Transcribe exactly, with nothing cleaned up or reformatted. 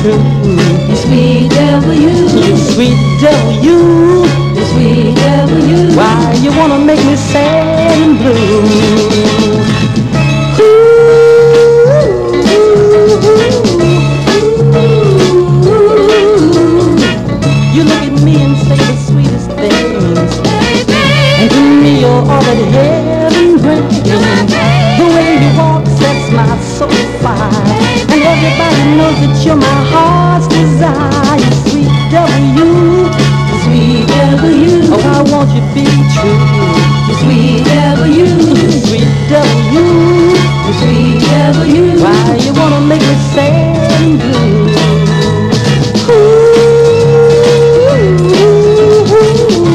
true. You sweet devil, you. You sweet devil, you. You sweet devil, you. Why you wanna make me sad and blue? You look at me and say the sweetest things, and to me you're all that heaven brings. The way you walk sets my soul fire, and everybody knows that you're my heart's desire. You sweet devil, you. Sweet devil, you. Oh, I want you to be true.